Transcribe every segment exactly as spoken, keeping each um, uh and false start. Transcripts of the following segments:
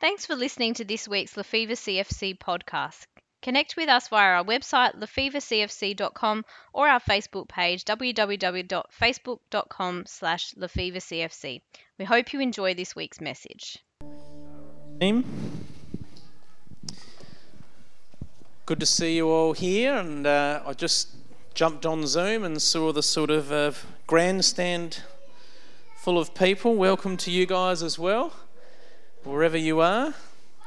Thanks for listening to this week's Lefevre C F C podcast. Connect with us via our website lefevre c f c dot com or our Facebook page w w w dot facebook dot com slash lefevre c f c. We hope you enjoy this week's message. Good to see you all here, and uh, I just jumped on Zoom and saw the sort of uh, grandstand full of people. Welcome to you guys as well, wherever you are.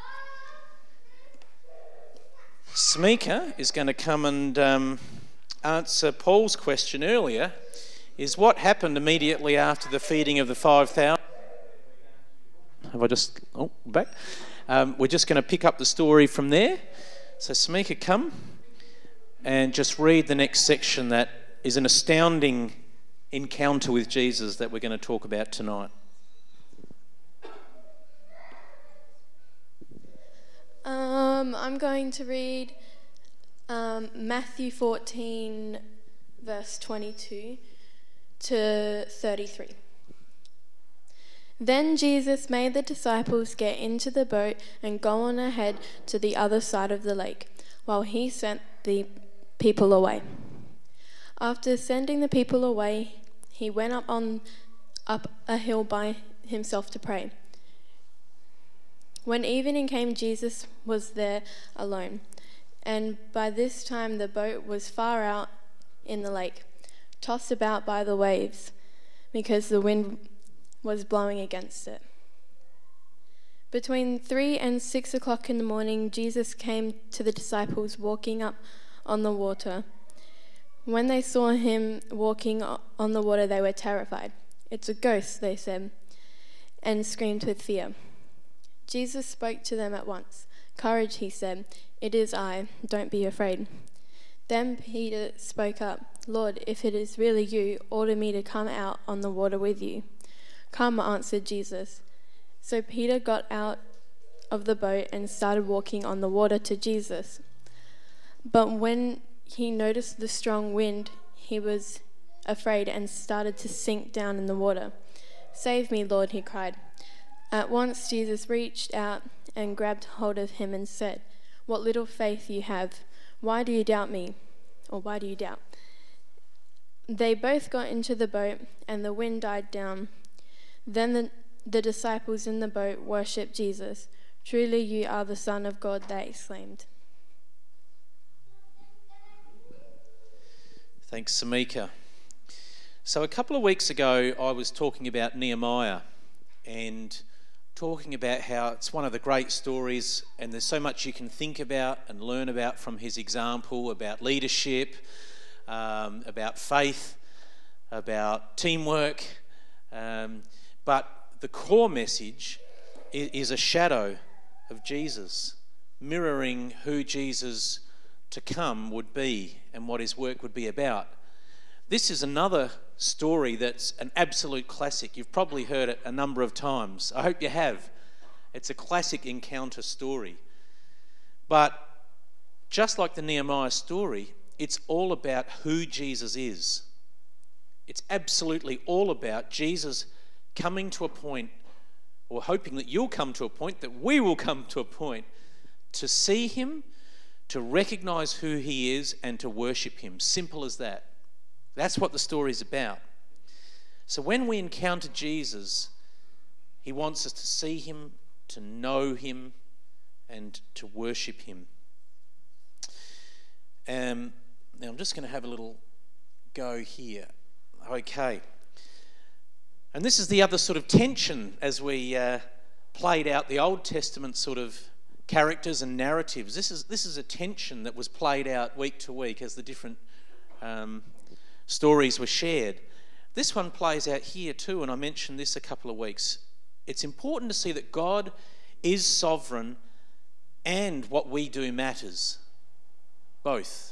Smika is going to come and um, answer Paul's question earlier, is what happened immediately after the feeding of the five thousand. Have I just... Oh, back. Um, we're just going to pick up the story from there. So Smika, come and just read the next section that is an astounding encounter with Jesus that we're going to talk about tonight. Um, I'm going to read um, Matthew fourteen, verse twenty-two to thirty-three. Then Jesus made the disciples get into the boat and go on ahead to the other side of the lake, while he sent the people away. After sending the people away, he went up on up a hill by himself to pray. When evening came, Jesus was there alone, and by this time the boat was far out in the lake, tossed about by the waves, because the wind was blowing against it. Between three and six o'clock in the morning, Jesus came to the disciples walking up on the water. When they saw him walking on the water, they were terrified. "It's a ghost," they said, and screamed with fear. Jesus spoke to them at once. "Courage," he said. "It is I. Don't be afraid." Then Peter spoke up. "Lord, if it is really you, order me to come out on the water with you." "Come," answered Jesus. So Peter got out of the boat and started walking on the water to Jesus. But when he noticed the strong wind, he was afraid and started to sink down in the water. "Save me, Lord," he cried. At once Jesus reached out and grabbed hold of him and said, "What little faith you have. Why do you doubt me?" Or why do you doubt? They both got into the boat, and the wind died down. Then the, the disciples in the boat worshipped Jesus. "Truly you are the Son of God," they exclaimed. Thanks, Samika. So a couple of weeks ago, I was talking about Nehemiah and talking about how it's one of the great stories, and there's so much you can think about and learn about from his example, about leadership, um, about faith, about teamwork. Um, but the core message is, is a shadow of Jesus, mirroring who Jesus to come would be and what his work would be about. This is another story that's an absolute classic. You've probably heard it a number of times. I hope you have. It's a classic encounter story. But just like the Nehemiah story, it's all about who Jesus is. It's absolutely all about Jesus coming to a point, or hoping that you'll come to a point, that we will come to a point, to see him, to recognise who he is, and to worship him. Simple as that. That's what the story's about. So when we encounter Jesus, he wants us to see him, to know him, and to worship him. Um, now I'm just going to have a little go here. Okay. And this is the other sort of tension as we uh, played out the Old Testament sort of characters and narratives. This is this is a tension that was played out week to week as the different um, stories were shared. This one plays out here too, and I mentioned this a couple of weeks. It's important to see that God is sovereign and what we do matters. Both.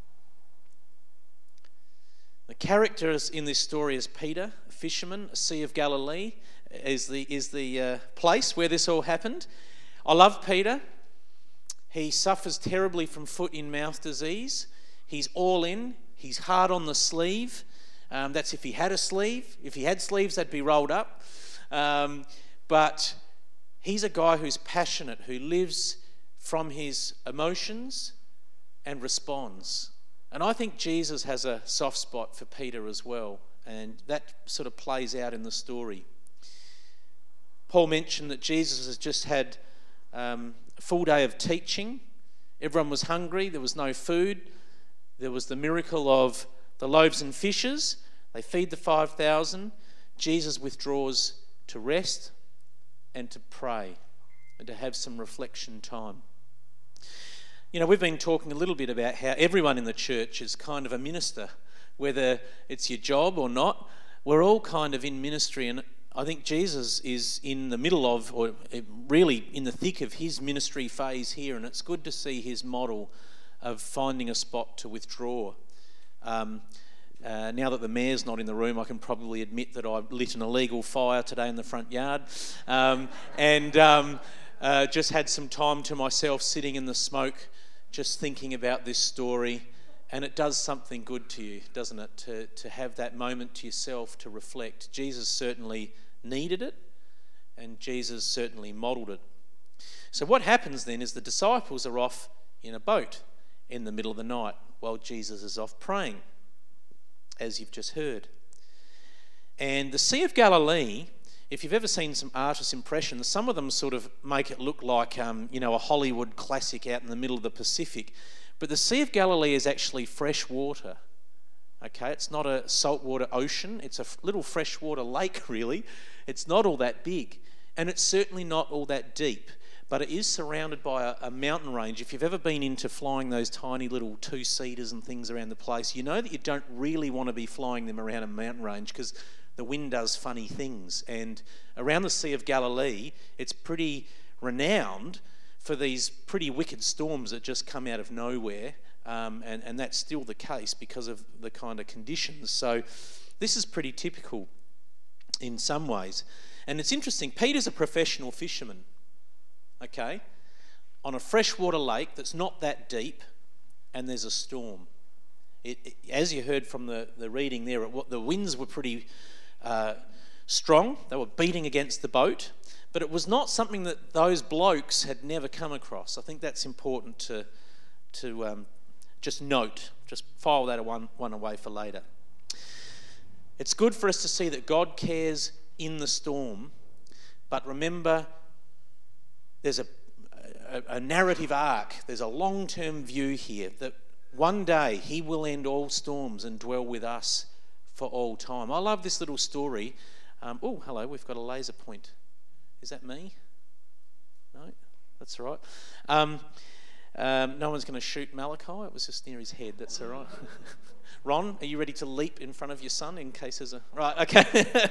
The characters in this story is Peter, a fisherman, a Sea of Galilee, is the, is the uh, place where this all happened. I love Peter. He suffers terribly from foot-in-mouth disease. He's all in. He's hard on the sleeve. Um, that's if he had a sleeve. If he had sleeves, they'd be rolled up. Um, but He's a guy who's passionate, who lives from his emotions and responds. And I think Jesus has a soft spot for Peter as well, and that sort of plays out in the story. Paul mentioned that Jesus has just had um, a full day of teaching. Everyone was hungry, there was no food. There was the miracle of the loaves and fishes. They feed the five thousand. Jesus withdraws to rest and to pray and to have some reflection time. You know, we've been talking a little bit about how everyone in the church is kind of a minister, whether it's your job or not. We're all kind of in ministry, and I think Jesus is in the middle of, or really in the thick of his ministry phase here, and it's good to see his model of finding a spot to withdraw. Um, uh, now that the mayor's not in the room, I can probably admit that I lit an illegal fire today in the front yard, um, and um, uh, just had some time to myself sitting in the smoke, just thinking about this story. And it does something good to you, doesn't it, to, to have that moment to yourself to reflect. Jesus certainly needed it, and Jesus certainly modelled it. So what happens then is the disciples are off in a boat in the middle of the night while Jesus is off praying, as you've just heard. And the Sea of Galilee, if you've ever seen some artist impressions, some of them sort of make it look like um, you know, a Hollywood classic out in the middle of the Pacific. But the Sea of Galilee is actually fresh water, okay? It's not a saltwater ocean. It's a little freshwater lake, really. It's not all that big, and it's certainly not all that deep, but it is surrounded by a, a mountain range. If you've ever been into flying those tiny little two-seaters and things around the place, you know that you don't really want to be flying them around a mountain range because the wind does funny things. And around the Sea of Galilee, it's pretty renowned for these pretty wicked storms that just come out of nowhere, um, and, and that's still the case because of the kind of conditions. So this is pretty typical in some ways. And it's interesting, Peter's a professional fisherman, okay, on a freshwater lake that's not that deep, and there's a storm. It, it, as you heard from the, the reading there, it, the winds were pretty uh, strong. They were beating against the boat. But it was not something that those blokes had never come across. I think that's important to to um, just note, just file that one, one away for later. It's good for us to see that God cares in the storm, but remember there's a, a, a narrative arc, there's a long-term view here that one day he will end all storms and dwell with us for all time. I love this little story. Um, oh, hello, we've got a laser point. Is that me? No, that's all right. Um, um, no one's going to shoot Malachi. It was just near his head. That's all right. Ron, are you ready to leap in front of your son in case there's a... Right, okay.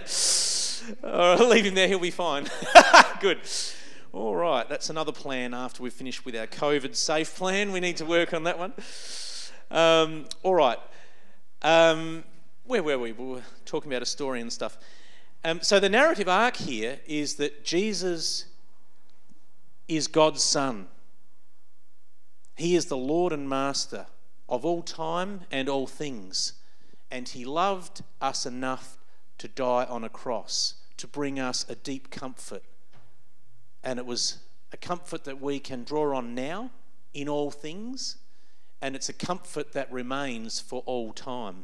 All right, leave him there. He'll be fine. Good. All right, that's another plan after we've finished with our COVID safe plan. We need to work on that one. Um, all right. Um, where were we? We were talking about a story and stuff. Um, so the narrative arc here is that Jesus is God's Son. He is the Lord and Master of all time and all things. And he loved us enough to die on a cross, to bring us a deep comfort. And it was a comfort that we can draw on now in all things, and it's a comfort that remains for all time.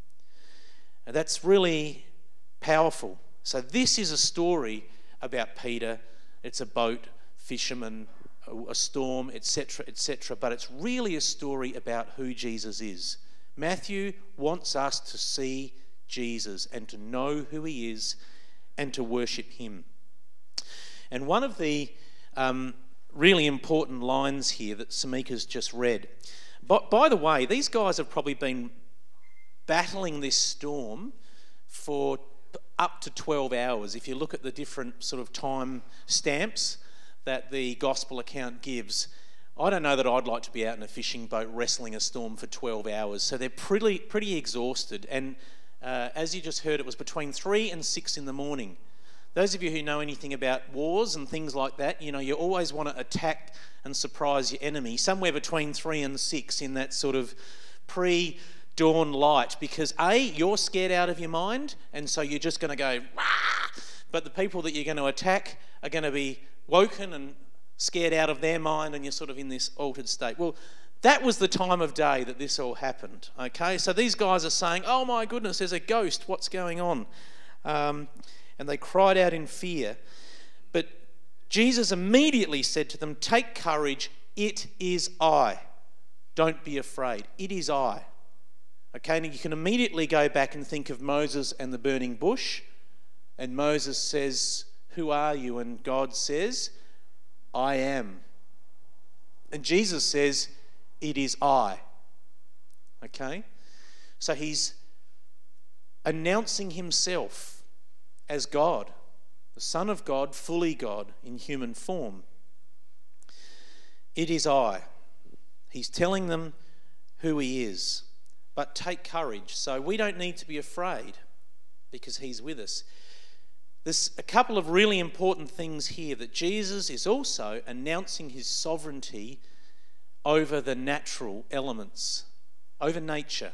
And that's really powerful. So this is a story about Peter. It's a boat, fishermen, a storm, et cetera, et cetera. But it's really a story about who Jesus is. Matthew wants us to see Jesus and to know who he is and to worship him. And one of the um, really important lines here that Samika's just read. But by the way, these guys have probably been battling this storm for up to twelve hours. If you look at the different sort of time stamps that the gospel account gives, I don't know that I'd like to be out in a fishing boat wrestling a storm for twelve hours. So they're pretty pretty exhausted. And uh, as you just heard, it was between three and six in the morning. Those of you who know anything about wars and things like that, you know, you always want to attack and surprise your enemy somewhere between three and six in that sort of pre-dawn light, because A, you're scared out of your mind, and so you're just going to go, rah! But the people that you're going to attack are going to be woken and scared out of their mind, and you're sort of in this altered state. Well, that was the time of day that this all happened, okay? So these guys are saying, oh my goodness, there's a ghost, what's going on? Um, and they cried out in fear. But Jesus immediately said to them, take courage, it is I. Don't be afraid, it is I. Okay, and you can immediately go back and think of Moses and the burning bush. And Moses says, who are you? And God says, I am. And Jesus says, it is I. Okay? So he's announcing himself as God, the Son of God, fully God in human form. It is I. He's telling them who he is. But take courage. So we don't need to be afraid because he's with us. There's a couple of really important things here, that Jesus is also announcing his sovereignty over the natural elements, over nature.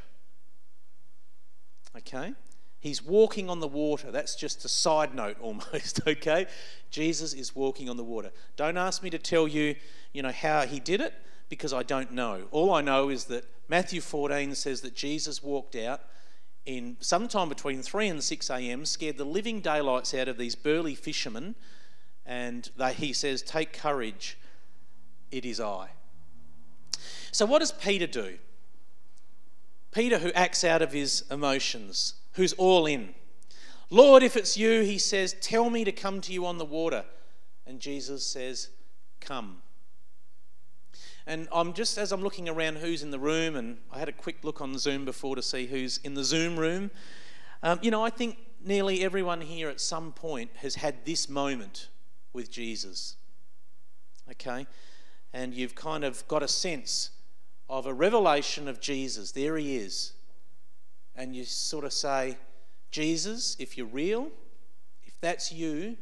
Okay? He's walking on the water. That's just a side note almost, okay? Jesus is walking on the water. Don't ask me to tell you, you know, how he did it, because I don't know. All I know is that Matthew fourteen says that Jesus walked out in sometime between three and six a.m, scared the living daylights out of these burly fishermen, and they, he says, take courage, it is I. So what does Peter do? Peter, who acts out of his emotions, who's all in. Lord, if it's you, he says, tell me to come to you on the water. And Jesus says, come. And I'm just, as I'm looking around who's in the room, and I had a quick look on Zoom before to see who's in the Zoom room. Um, you know, I think nearly everyone here at some point has had this moment with Jesus. Okay? And you've kind of got a sense of a revelation of Jesus. There he is. And you sort of say, Jesus, if you're real, if that's you,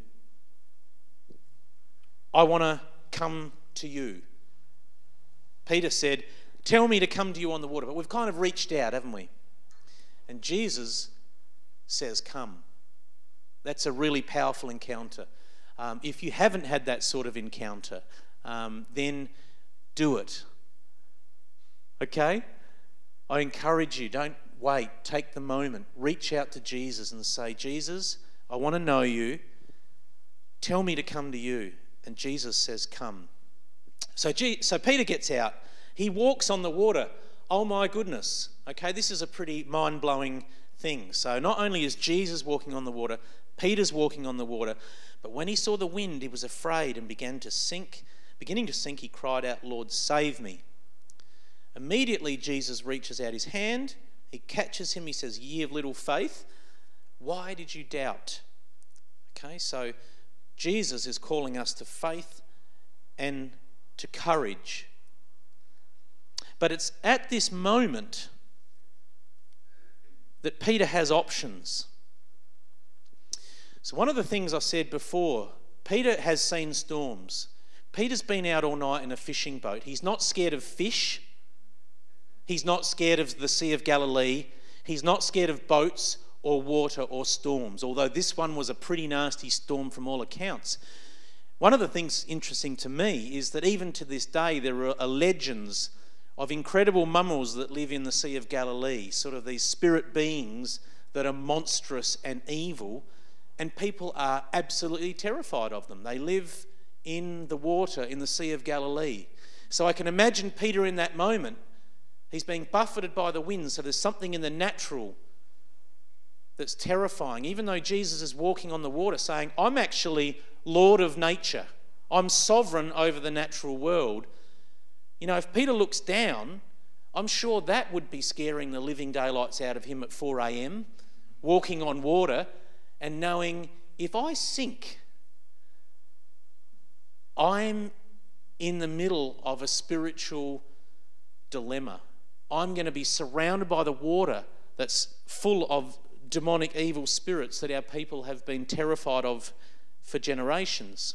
I want to come to you. Peter said, tell me to come to you on the water. But we've kind of reached out, haven't we? And Jesus says, come. That's a really powerful encounter. Um, if you haven't had that sort of encounter, um, then do it. Okay? I encourage you, don't wait. Take the moment. Reach out to Jesus and say, Jesus, I want to know you. Tell me to come to you. And Jesus says, come. So, G- so Peter gets out. He walks on the water. Oh my goodness. Okay, this is a pretty mind-blowing thing. So not only is Jesus walking on the water, Peter's walking on the water, but when he saw the wind, he was afraid and began to sink. Beginning to sink, he cried out, Lord, save me. Immediately, Jesus reaches out his hand. He catches him. He says, ye of little faith, why did you doubt? Okay, so Jesus is calling us to faith and to courage. But it's at this moment that Peter has options. So one of the things I said before, Peter has seen storms. Peter's been out all night in a fishing boat. He's not scared of fish. He's not scared of the Sea of Galilee. He's not scared of boats or water or storms, although this one was a pretty nasty storm from all accounts. One of the things interesting to me is that even to this day there are legends of incredible mammals that live in the Sea of Galilee, sort of these spirit beings that are monstrous and evil, and people are absolutely terrified of them. They live in the water in the Sea of Galilee. So I can imagine Peter in that moment. He's being buffeted by the wind, so there's something in the natural that's terrifying, even though Jesus is walking on the water saying, I'm actually Lord of nature. I'm sovereign over the natural world. You know, if Peter looks down, I'm sure that would be scaring the living daylights out of him at four a.m, walking on water and knowing, if I sink, I'm in the middle of a spiritual dilemma. I'm going to be surrounded by the water that's full of demonic evil spirits that our people have been terrified of for generations.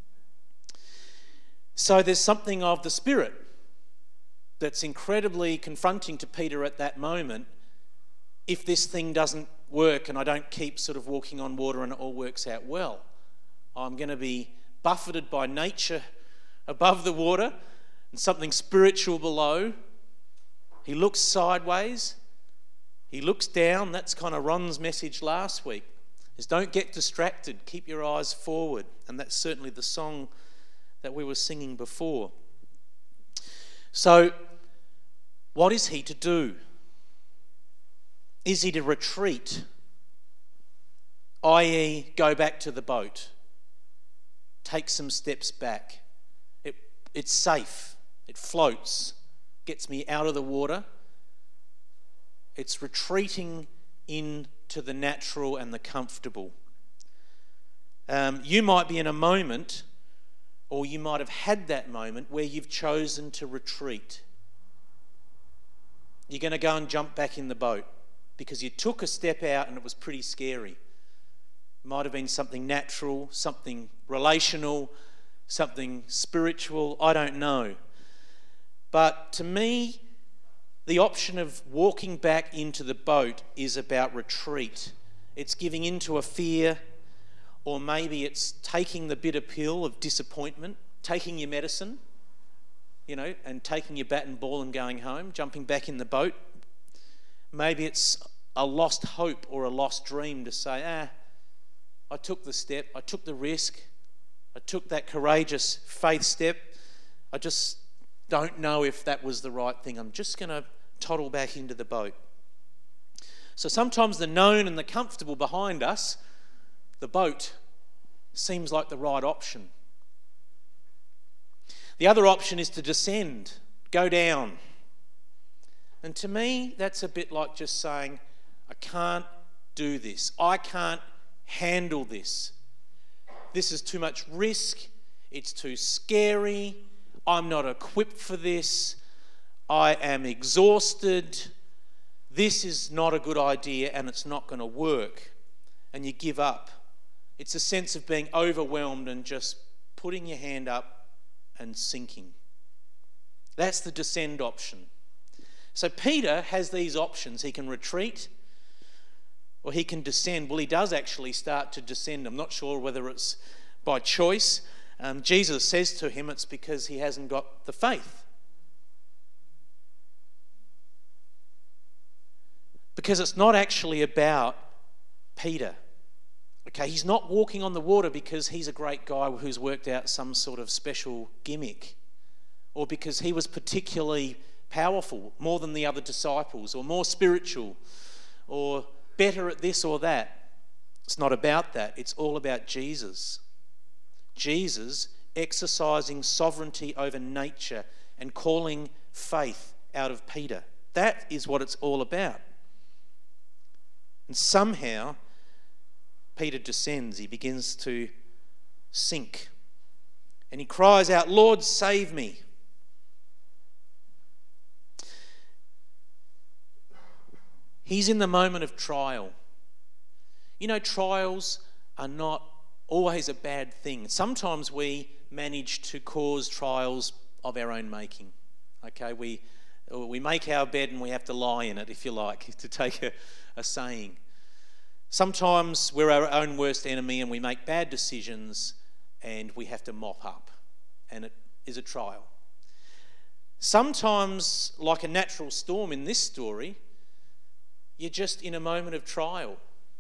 So there's something of the spirit that's incredibly confronting to Peter at that moment. If this thing doesn't work and I don't keep sort of walking on water and it all works out well, I'm going to be buffeted by nature above the water and something spiritual below. He looks sideways. He looks down. That's kind of Ron's message last week, is don't get distracted. Keep your eyes forward. And that's certainly the song that we were singing before. So, what is he to do? Is he to retreat, that is go back to the boat, take some steps back? It, it's safe, it floats, gets me out of the water. It's retreating into the natural and the comfortable. Um, you might be in a moment, or you might have had that moment where you've chosen to retreat. You're going to go and jump back in the boat because you took a step out and it was pretty scary. It might have been something natural, something relational, something spiritual, I don't know. But to me, the option of walking back into the boat is about retreat. It's giving into a fear, or maybe it's taking the bitter pill of disappointment, taking your medicine, you know, and taking your bat and ball and going home, jumping back in the boat. Maybe it's a lost hope or a lost dream to say, ah, I took the step, I took the risk, I took that courageous faith step. I just don't know if that was the right thing. I'm just going to toddle back into the boat. So sometimes the known and the comfortable behind us, the boat, seems like the right option. The other option is to descend, go down. And to me, that's a bit like just saying, I can't do this. I can't handle this. This is too much risk. It's too scary. I'm not equipped for this. I am exhausted. This is not a good idea and it's not going to work. And you give up. It's a sense of being overwhelmed and just putting your hand up and sinking. That's the descend option. So Peter has these options. He can retreat or he can descend. Well, he does actually start to descend. I'm not sure whether it's by choice. Um, Jesus says to him it's because he hasn't got the faith. Because it's not actually about Peter. Okay, he's not walking on the water because he's a great guy who's worked out some sort of special gimmick, or because he was particularly powerful, more than the other disciples, or more spiritual, or better at this or that. It's not about that. It's all about Jesus. Jesus exercising sovereignty over nature and calling faith out of Peter. That is what it's all about. And somehow Peter descends. He begins to sink. And he cries out, Lord, save me. He's in the moment of trial. You know, trials are not always a bad thing. Sometimes we manage to cause trials of our own making. Okay, we we make our bed and we have to lie in it, if you like, to take a, a saying. Sometimes we're our own worst enemy and we make bad decisions and we have to mop up, and it is a trial. Sometimes, like a natural storm in this story, you're just in a moment of trial.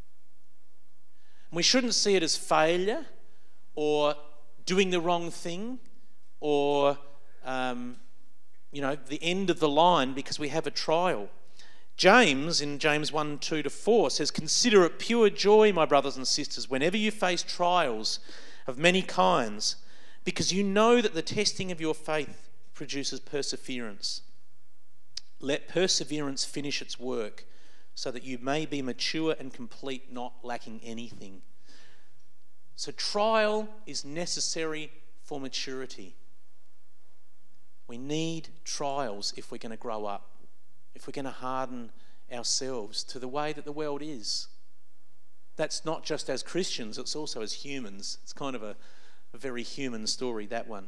We shouldn't see it as failure or doing the wrong thing or, um, you know, the end of the line because we have a trial. James, in James one, two to four, says, "Consider it pure joy, my brothers and sisters, whenever you face trials of many kinds, because you know that the testing of your faith produces perseverance. Let perseverance finish its work, so that you may be mature and complete, not lacking anything." So trial is necessary for maturity. We need trials if we're going to grow up, if we're going to harden ourselves to the way that the world is. That's not just as Christians, it's also as humans. It's kind of a, a very human story, that one.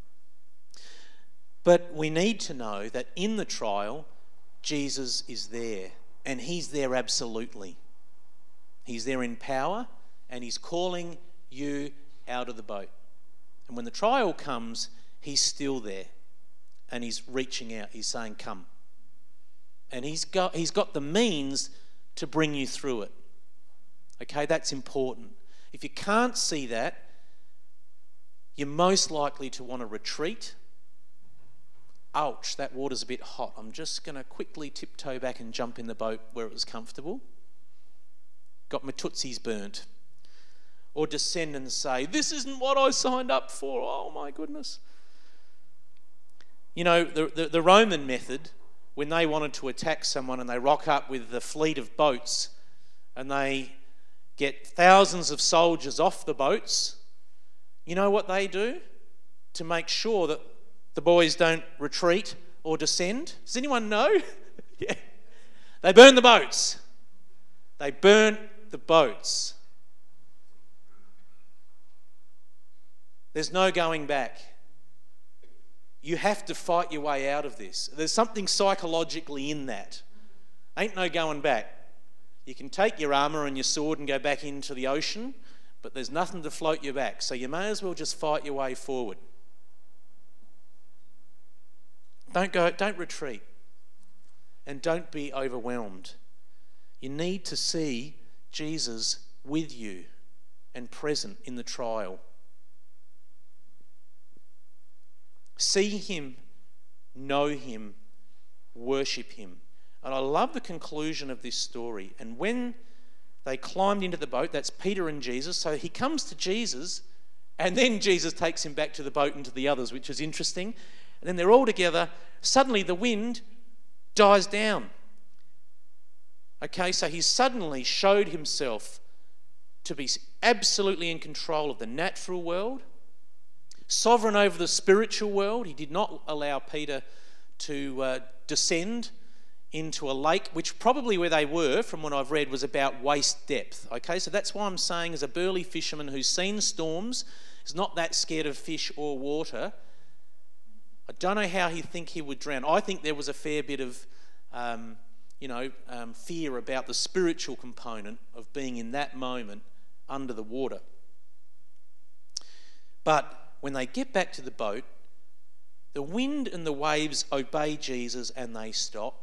But we need to know that in the trial, Jesus is there. And he's there absolutely. He's there in power, and he's calling you out of the boat. And when the trial comes, he's still there. And he's reaching out. He's saying, come. And he's got, he's got the means to bring you through it. Okay, that's important. If you can't see that, you're most likely to want to retreat. Ouch, that water's a bit hot. I'm just going to quickly tiptoe back and jump in the boat where it was comfortable. Got my tootsies burnt. Or descend and say, this isn't what I signed up for. Oh my goodness. You know, the, the, the Roman method, when they wanted to attack someone and they rock up with the fleet of boats and they get thousands of soldiers off the boats, you know what they do to make sure that the boys don't retreat or descend? Does anyone know? Yeah. They burn the boats. They burn the boats. There's no going back. You have to fight your way out of this. There's something psychologically in that. Ain't no going back. You can take your armour and your sword and go back into the ocean, but there's nothing to float you back. So you may as well just fight your way forward. Don't go, don't retreat. And don't be overwhelmed. You need to see Jesus with you and present in the trial. See him, know him, worship him. And I love the conclusion of this story. And when they climbed into the boat, that's Peter and Jesus, so he comes to Jesus, and then Jesus takes him back to the boat and to the others, which is interesting. And then they're all together. Suddenly the wind dies down. Okay, so he suddenly showed himself to be absolutely in control of the natural world, sovereign over the spiritual world. He did not allow Peter to uh, descend into a lake, which probably where they were, from what I've read, was about waist depth. Okay, so that's why I'm saying, as a burly fisherman who's seen storms, is not that scared of fish or water, I don't know how he'd think he would drown. I think there was a fair bit of, um, you know, um, fear about the spiritual component of being in that moment under the water. But when they get back to the boat, the wind and the waves obey Jesus and they stop.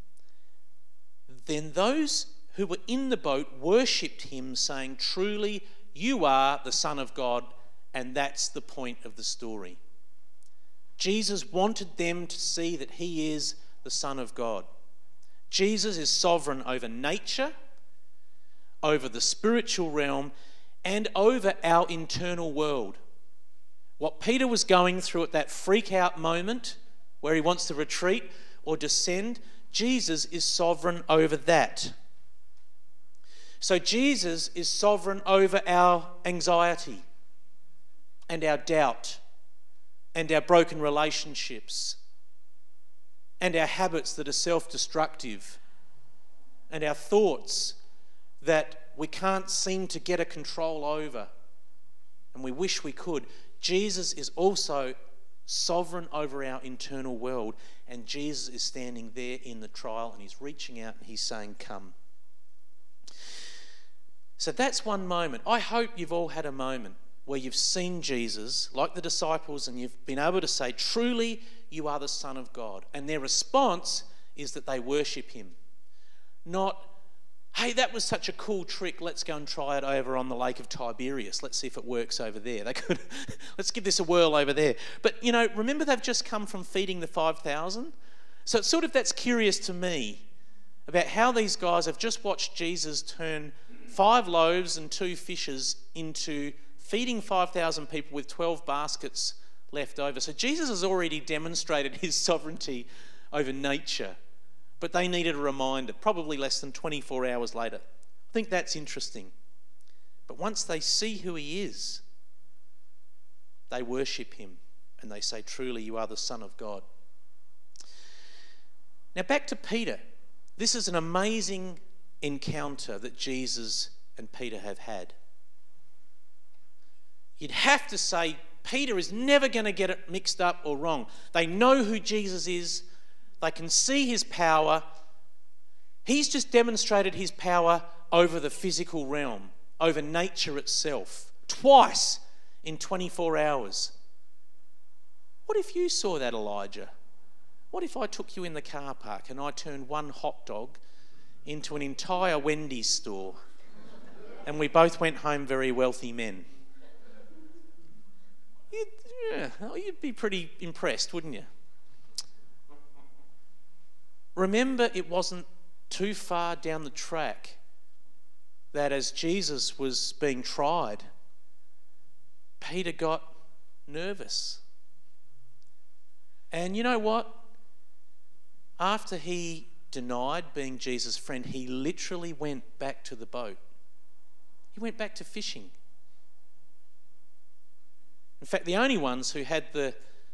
Then those who were in the boat worshipped him, saying, truly, you are the Son of God, and that's the point of the story. Jesus wanted them to see that he is the Son of God. Jesus is sovereign over nature, over the spiritual realm, and over our internal world. What Peter was going through at that freak-out moment where he wants to retreat or descend, Jesus is sovereign over that. So Jesus is sovereign over our anxiety and our doubt and our broken relationships and our habits that are self-destructive and our thoughts that we can't seem to get a control over and we wish we could. Jesus is also sovereign over our internal world, and Jesus is standing there in the trial and he's reaching out and he's saying, come. So that's one moment. I hope you've all had a moment where you've seen Jesus, like the disciples, and you've been able to say, truly, you are the Son of God. And their response is that they worship him. Not, hey, that was such a cool trick, let's go and try it over on the Lake of Tiberias. Let's see if it works over there. They could, let's give this a whirl over there. But, you know, remember they've just come from feeding the five thousand? So it's sort of, that's curious to me about how these guys have just watched Jesus turn five loaves and two fishes into feeding five thousand people with twelve baskets left over. So Jesus has already demonstrated his sovereignty over nature, but they needed a reminder, probably less than twenty-four hours later. I think that's interesting. But once they see who he is, they worship him and they say, truly, you are the Son of God. Now back to Peter. This is an amazing encounter that Jesus and Peter have had. You'd have to say Peter is never going to get it mixed up or wrong. They know who Jesus is. They can see his power. He's just demonstrated his power over the physical realm, over nature itself. Twice in twenty-four hours. What if you saw that, Elijah? What if I took you in the car park and I turned one hot dog into an entire Wendy's store and we both went home very wealthy men? You'd, yeah, you'd be pretty impressed, wouldn't you? Remember, it wasn't too far down the track that as Jesus was being tried, Peter got nervous. And you know what? After he denied being Jesus' friend, he literally went back to the boat. He went back to fishing. In fact, the only ones who had the,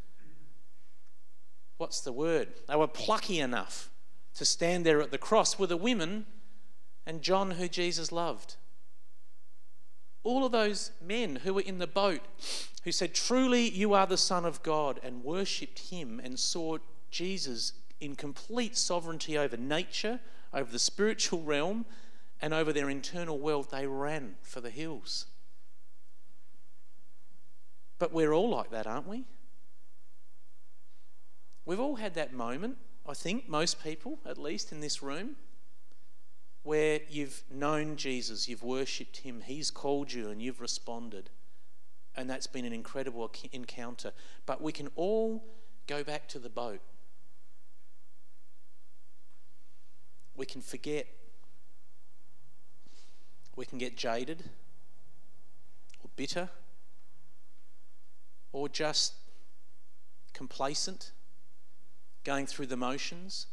what's the word? They were plucky enough to stand there at the cross were the women and John, who Jesus loved. All of those men who were in the boat who said, "Truly you are the Son of God," and worshipped him and saw Jesus in complete sovereignty over nature, over the spiritual realm, and over their internal world, they ran for the hills. But we're all like that, aren't we? We've all had that moment, I think, most people, at least in this room, where you've known Jesus, you've worshipped him, he's called you and you've responded. And that's been an incredible encounter. But we can all go back to the boat. We can forget. We can get jaded or bitter or just complacent, going through the motions.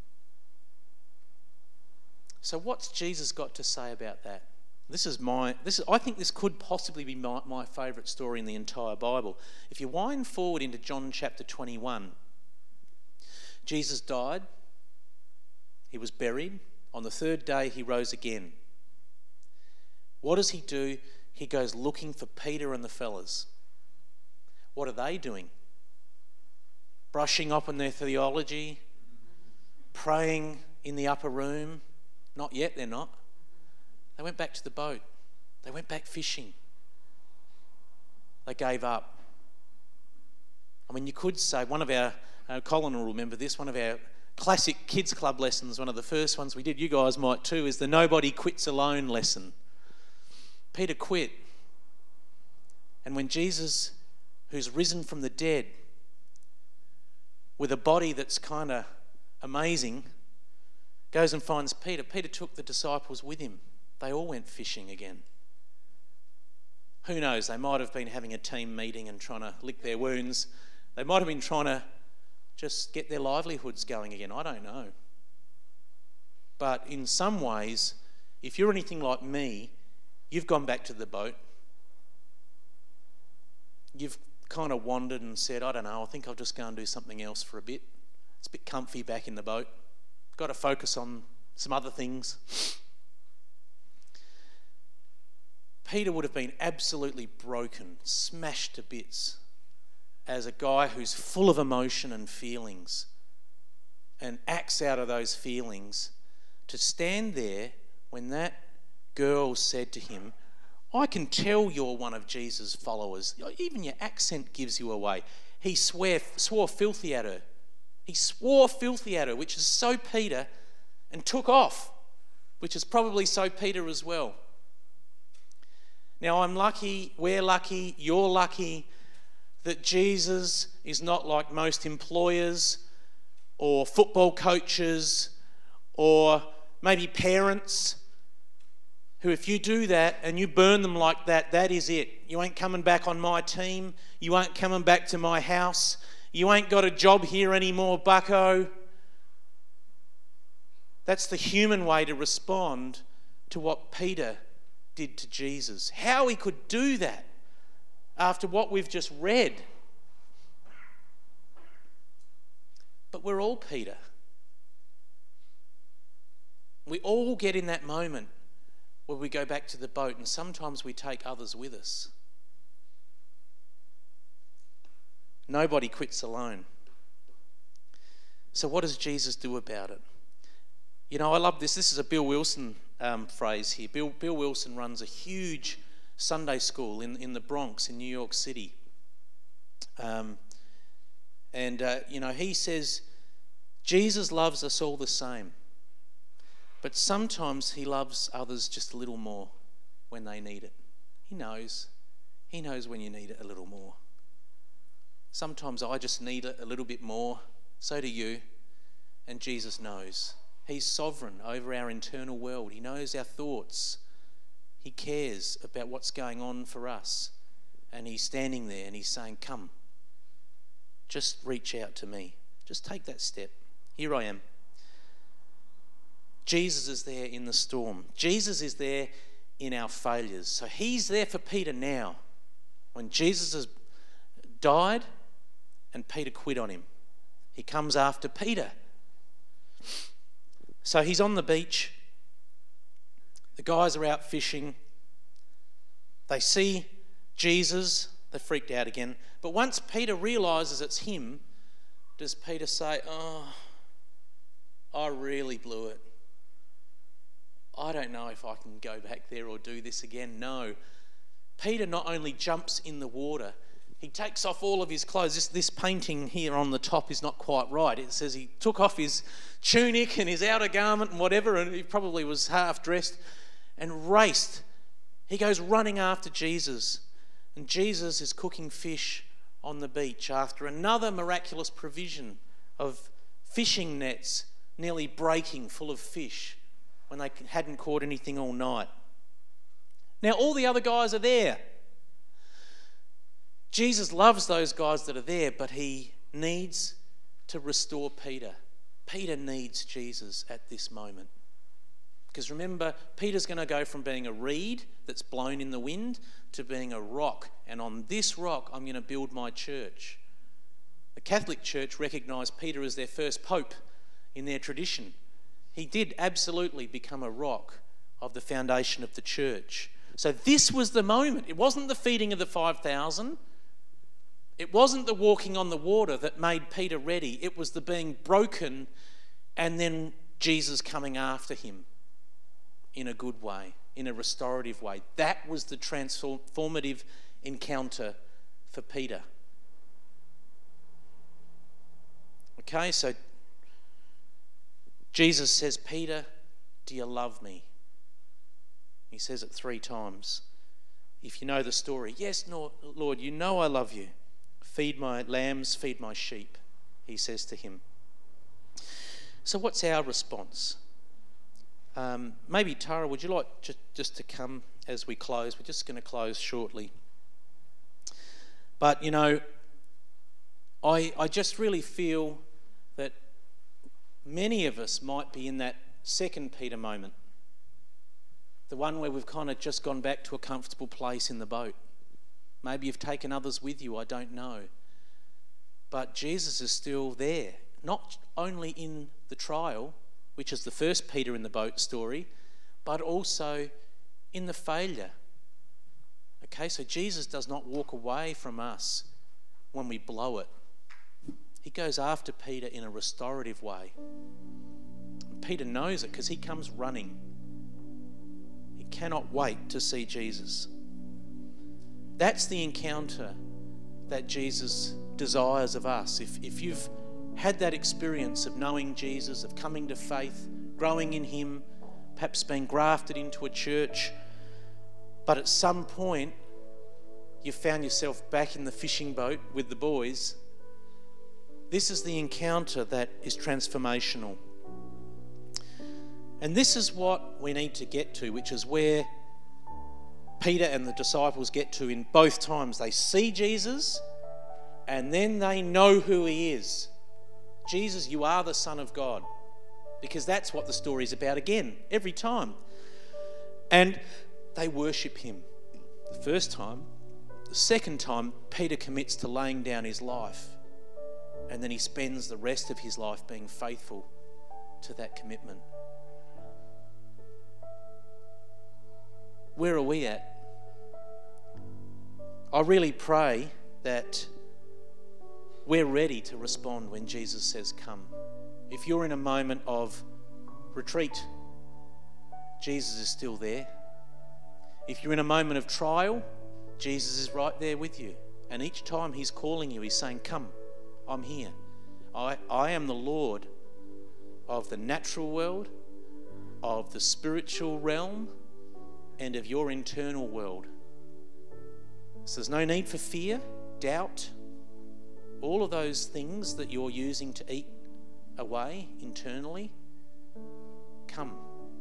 So what's Jesus got to say about that? This is my, this is, I think this could possibly be my, my favourite story in the entire Bible. If you wind forward into John chapter twenty-one, Jesus died, he was buried, on the third day he rose again. What does he do? He goes looking for Peter and the fellas. What are they doing? Brushing up on their theology, praying in the upper room. Not yet, they're not. They went back to the boat. They went back fishing. They gave up. I mean, you could say one of our, uh, Colin will remember this, one of our classic kids club lessons, one of the first ones we did, you guys might too, is the nobody quits alone lesson. Peter quit. And when Jesus, who's risen from the dead, with a body that's kind of amazing, goes and finds Peter, Peter took the disciples with him. They all went fishing again. Who knows, they might have been having a team meeting and trying to lick their wounds. They might have been trying to just get their livelihoods going again. I don't know. But in some ways, if you're anything like me, you've gone back to the boat. You've kind of wandered and said, I don't know, I think I'll just go and do something else for a bit. It's a bit comfy back in the boat. Got to focus on some other things. Peter would have been absolutely broken, smashed to bits, as a guy who's full of emotion and feelings and acts out of those feelings, to stand there when that girl said to him, I can tell you're one of Jesus' followers. Even your accent gives you away. He swear, swore filthy at her. He swore filthy at her, which is so Peter, and took off, which is probably so Peter as well. Now, I'm lucky, we're lucky, you're lucky that Jesus is not like most employers or football coaches or maybe parents who, if you do that and you burn them like that, that is it. You ain't coming back on my team. You ain't coming back to my house. You ain't got a job here anymore, bucko. That's the human way to respond to what Peter did to Jesus. How he could do that after what we've just read. But we're all Peter. We all get in that moment where we go back to the boat, and sometimes we take others with us. Nobody quits alone. So what does Jesus do about it? You know, I love this. This is a Bill Wilson um, phrase here. Bill, Bill Wilson runs a huge Sunday school in, in the Bronx in New York City. Um, and, uh, you know, he says, Jesus loves us all the same, but sometimes he loves others just a little more when they need it. He knows. He knows when you need it a little more. Sometimes I just need it a little bit more. So do you. And Jesus knows. He's sovereign over our internal world. He knows our thoughts. He cares about what's going on for us. And he's standing there and he's saying, come, just reach out to me. Just take that step. Here I am. Jesus is there in the storm. Jesus is there in our failures. So he's there for Peter now. When Jesus has died and Peter quit on him, he comes after Peter. So he's on the beach. The guys are out fishing. They see Jesus. They're freaked out again. But once Peter realises it's him, does Peter say, oh, I really blew it. I don't know if I can go back there or do this again. No. Peter not only jumps in the water, he takes off all of his clothes. This, this painting here on the top is not quite right. It says he took off his tunic and his outer garment and whatever, and he probably was half dressed, and raced. He goes running after Jesus. And Jesus is cooking fish on the beach after another miraculous provision of fishing nets nearly breaking full of fish when they hadn't caught anything all night. Now all the other guys are there. Jesus loves those guys that are there, but he needs to restore Peter. Peter needs Jesus at this moment. Because remember, Peter's going to go from being a reed that's blown in the wind to being a rock. And on this rock, I'm going to build my church. The Catholic Church recognised Peter as their first pope in their tradition. He did absolutely become a rock of the foundation of the church. So this was the moment. It wasn't the feeding of the five thousand. It wasn't the walking on the water that made Peter ready. It was the being broken and then Jesus coming after him in a good way, in a restorative way. That was the transformative encounter for Peter. Okay, so Jesus says, Peter, do you love me? He says it three times. If you know the story, yes, Lord, you know I love you. Feed my lambs, feed my sheep, he says to him. So what's our response? Um, maybe, Tara, would you like just, just to come as we close? We're just going to close shortly. But, you know, I, I just really feel that many of us might be in that second Peter moment. The one where we've kind of just gone back to a comfortable place in the boat. Maybe you've taken others with you, I don't know. But Jesus is still there, not only in the trial, which is the first Peter in the boat story, but also in the failure. Okay, so Jesus does not walk away from us when we blow it. He goes after Peter in a restorative way. Peter knows it because he comes running. He cannot wait to see Jesus. That's the encounter that Jesus desires of us. If, if you've had that experience of knowing Jesus, of coming to faith, growing in him, perhaps being grafted into a church, but at some point you found yourself back in the fishing boat with the boys, this is the encounter that is transformational. And this is what we need to get to, which is where Peter and the disciples get to in both times. They see Jesus and then they know who he is. Jesus, you are the Son of God. Because that's what the story is about again, every time. And they worship him the first time. The second time, Peter commits to laying down his life. And then he spends the rest of his life being faithful to that commitment. Where are we at? I really pray that we're ready to respond when Jesus says, come. If you're in a moment of retreat, Jesus is still there. If you're in a moment of trial, Jesus is right there with you. And each time he's calling you, he's saying, come, I'm here. I, I am the Lord of the natural world, of the spiritual realm, and of your internal world. So there's no need for fear, doubt, all of those things that you're using to eat away internally. Come.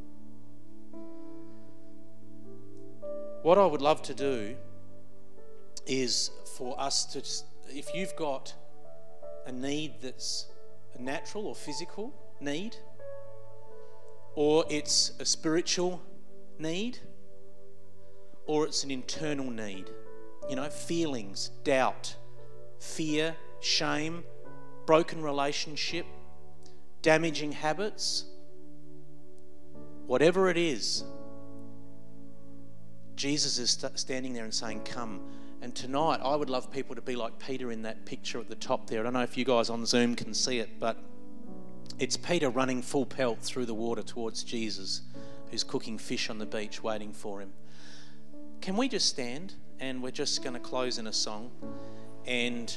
What I would love to do is for us to, if you've got a need that's a natural or physical need, or it's a spiritual need, or it's an internal need, you know, feelings, doubt, fear, shame, broken relationship, damaging habits, whatever it is, Jesus is st- standing there and saying, come. And tonight, I would love people to be like Peter in that picture at the top there. I don't know if you guys on Zoom can see it, but it's Peter running full pelt through the water towards Jesus, who's cooking fish on the beach waiting for him. Can we just stand? And we're just going to close in a song. And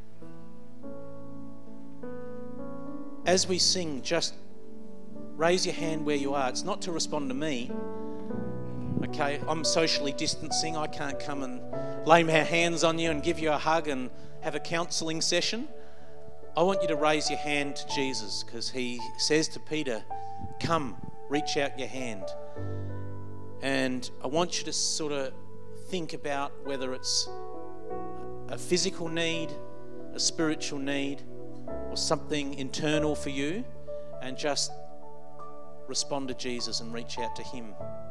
as we sing, just raise your hand where you are. It's not to respond to me. Okay, I'm socially distancing. I can't come and lay my hands on you and give you a hug and have a counselling session. I want you to raise your hand to Jesus, because he says to Peter, come, reach out your hand. And I want you to sort of think about whether it's a physical need, a spiritual need, or something internal for you, and just respond to Jesus and reach out to him.